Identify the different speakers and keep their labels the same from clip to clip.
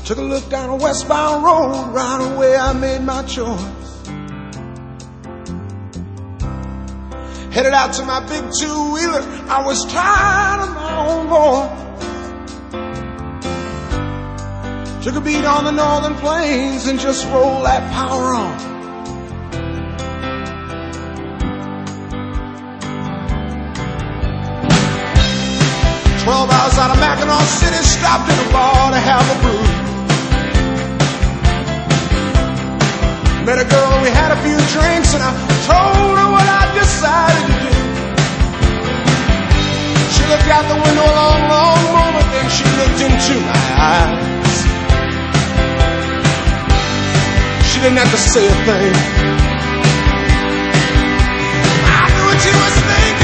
Speaker 1: Took a look down a westbound road, right away I made my choice. Headed out to my big two-wheeler, I was tired of my own voice. Took a beat on the northern plains and just rolled that power on. Hours out of Mackinac City, stopped in a bar to have a brew. Met a girl and we had a few drinks, and I told her what I decided to do. She looked out the window a long, long moment, then she looked into my eyes. She didn't have to say a thing. I knew what she was thinking.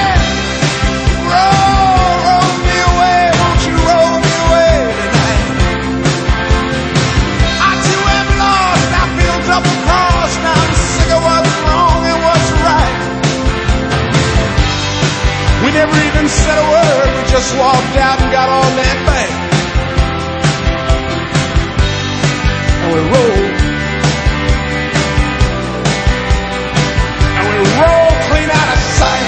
Speaker 1: We never even said a word, we just walked out and got on that bank. And we rolled. And we rolled clean out of sight.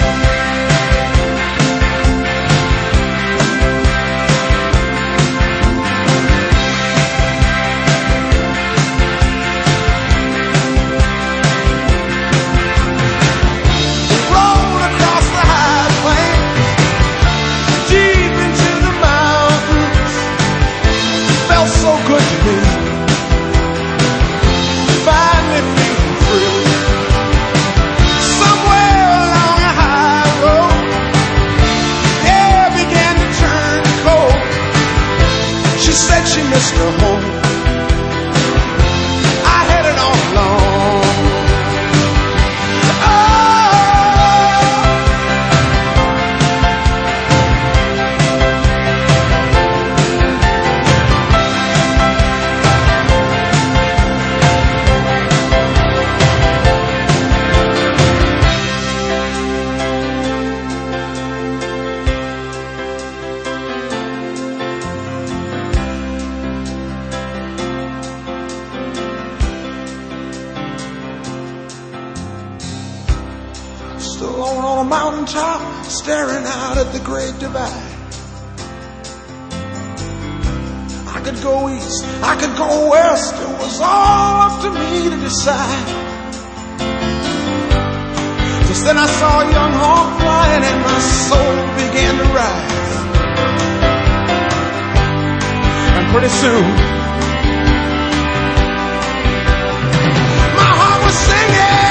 Speaker 1: She missed her home. I had it all along. Still alone on a mountaintop, staring out at the Great Divide. I could go east, I could go west, it was all up to me to decide. Just then I saw a young hawk flying and my soul began to rise. And pretty soon, my heart was singing.